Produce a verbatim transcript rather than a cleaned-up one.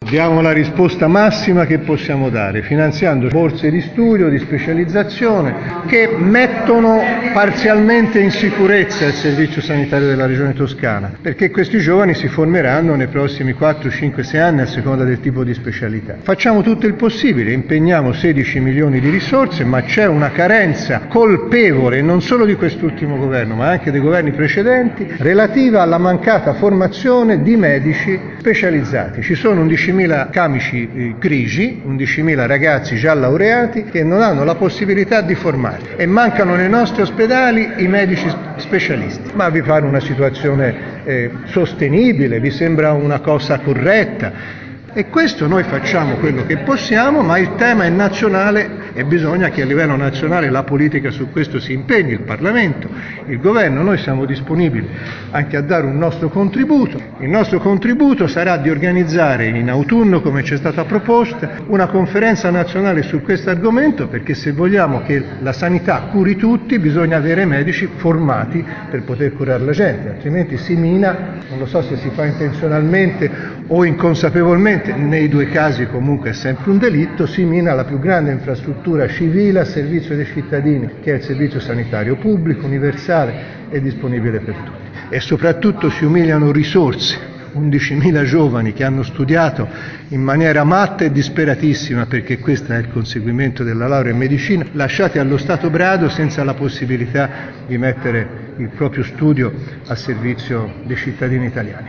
Diamo la risposta massima che possiamo dare, finanziando borse di studio, di specializzazione, che mettono parzialmente in sicurezza il Servizio Sanitario della Regione Toscana, perché questi giovani si formeranno nei prossimi quattro, cinque, sei anni a seconda del tipo di specialità. Facciamo tutto il possibile, impegniamo sedici milioni di risorse, ma c'è una carenza colpevole non solo di quest'ultimo governo, ma anche dei governi precedenti, relativa alla mancata formazione di medici specializzati. Ci sono undicimila camici eh, grigi, undicimila ragazzi già laureati che non hanno la possibilità di formarsi e mancano nei nostri ospedali i medici specialisti. Ma vi pare una situazione eh, sostenibile? Vi sembra una cosa corretta? E questo noi facciamo quello che possiamo, ma il tema è nazionale e bisogna che a livello nazionale la politica su questo si impegni, il Parlamento, il Governo. Noi siamo disponibili anche a dare un nostro contributo. Il nostro contributo sarà di organizzare in autunno, come ci è stata proposta, una conferenza nazionale su questo argomento, perché se vogliamo che la sanità curi tutti bisogna avere medici formati per poter curare la gente, altrimenti si mina, non lo so se si fa intenzionalmente o inconsapevolmente, nei due casi comunque è sempre un delitto, si mina la più grande infrastruttura civile a servizio dei cittadini, che è il servizio sanitario pubblico, universale e disponibile per tutti. E soprattutto si umiliano risorse, undicimila giovani che hanno studiato in maniera matta e disperatissima, perché questo è il conseguimento della laurea in medicina, lasciati allo stato brado senza la possibilità di mettere il proprio studio a servizio dei cittadini italiani.